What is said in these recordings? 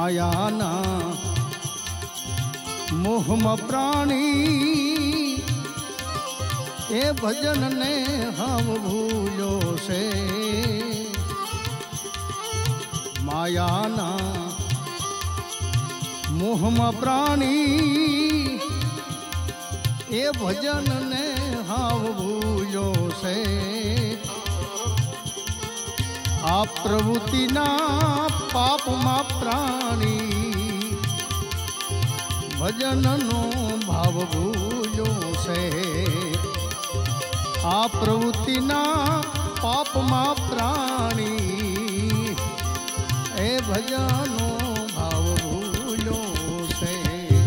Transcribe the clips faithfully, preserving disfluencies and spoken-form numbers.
માયાના મોહમાં પ્રાણી એ ભજનને હમ ભૂલ્યો છે. માયાના મોહમાં પ્રાણી એ ભજનને હાવ ભૂલ્યો છે. આ પ્રવૃત્તિના પાપમાં પ્રાણી ભજનનો ભાવ ભૂલ્યો છે. આ પ્રવૃત્તિના પાપમાં પ્રાણી એ ભજનનો ભાવ ભૂલ્યો છે.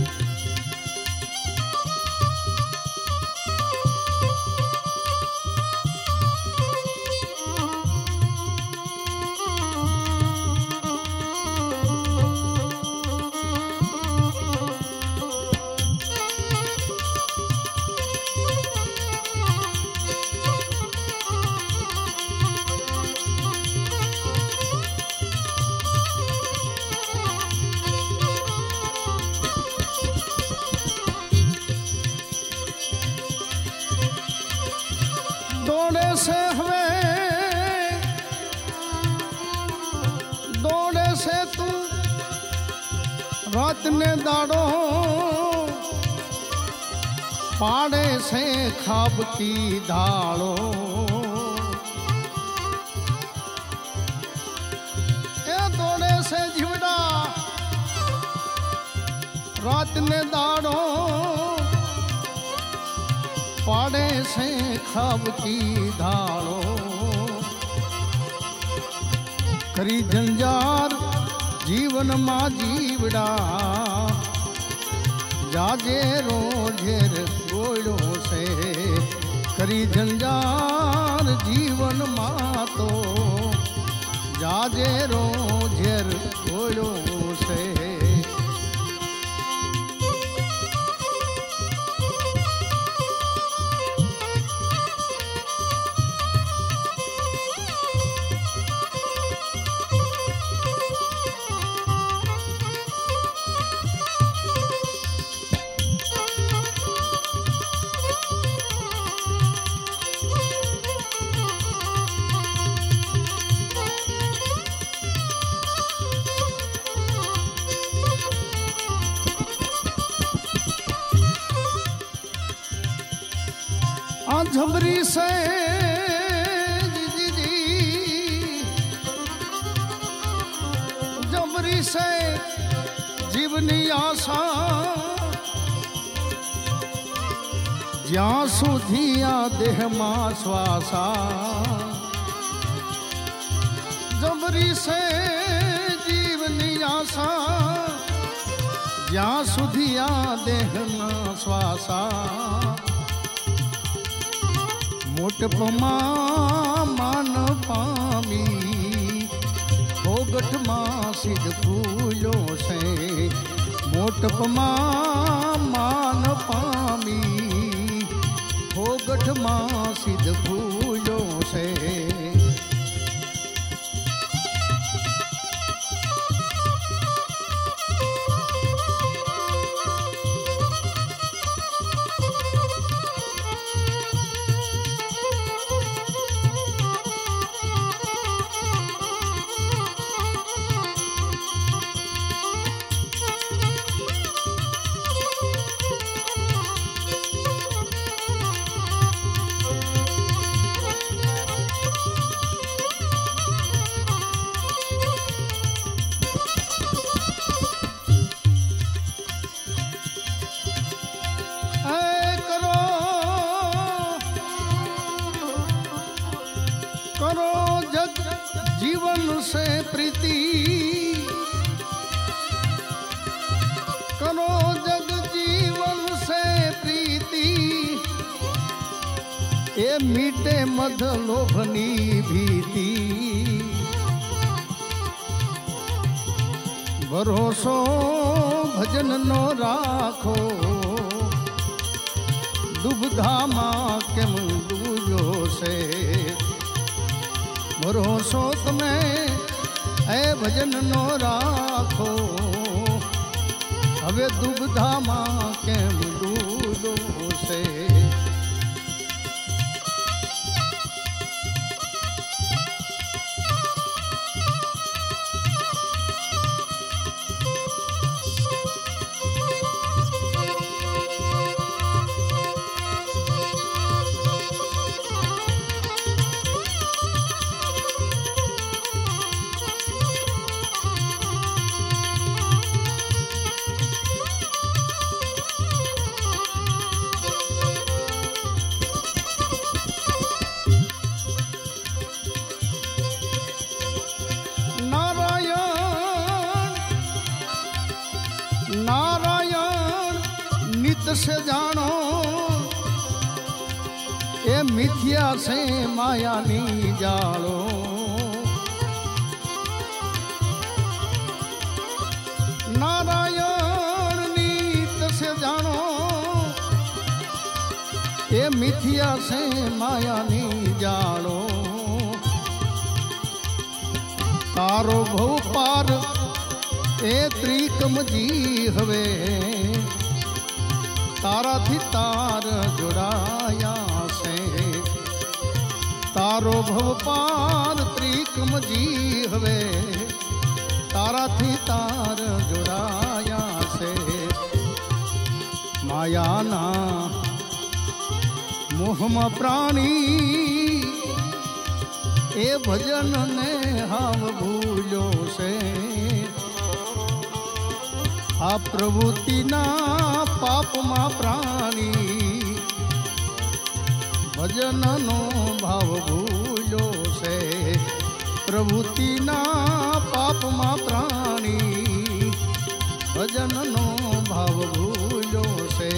દોડે છે હવે દોડે છે તું રાત ને દાડો પાડે છે ખાબકી ધાળો. એ દોડે છે જીવડા રાત ને દાડો પાડે છે ખાબકી ધાળો. કરી જંજાર જીવનમાં જીવડા જાજે રોજેર ગોળ્યો છે. કરી જંજાર જીવનમાં તો જાજે રોજેર ગોળ્યો છે. आ झबरी से जी जी झबरी से जीवनी आशा જ્યાં સુધી આ દેહમાં શ્વાસા. જબરી છે જીવની આશા જ્યાં સુધી આ દેહમાં શ્વાસા. મોટપમાં માન પામી ભોગઠમાં સિદ્ધ ફૂલ્યો છે. મોટપમાં માન પામી ભોગઠમાં સિદ્ધ ફૂલ્યો છે. करो जग जीवन से प्रीति करो जग जीवन से प्रीति ए मीटे मध लोभनी भीति भरोसो भजन नो राखो दुबधामा केम डूबो से भरोसो तमे એ ભજનનો રાખો હવે દુબધામાં કેમ ડૂબો છે से जानो ए मिथ्या से माया नी जालो नारायण नीत से जानो ए मिथ्या से माया नी जालो तारो भव पार ए त्रिकम जी हवे तारा थी तार जुड़ाया से तारो भव पार त्रिकम जी हवे तारा थी तार जुड़ाया से माया ना मोहम प्राणी ए भजन ने हाव भूलो से आ प्रभुति ना पाप मा प्राणी भजन नो भाव भूलो से प्रभुति ना पाप मा प्राणी भजन नो भाव भूलो से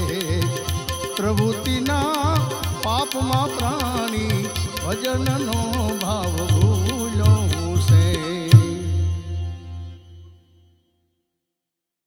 प्रभुति ना पाप मा प्राणी भजन नो भाव भूलो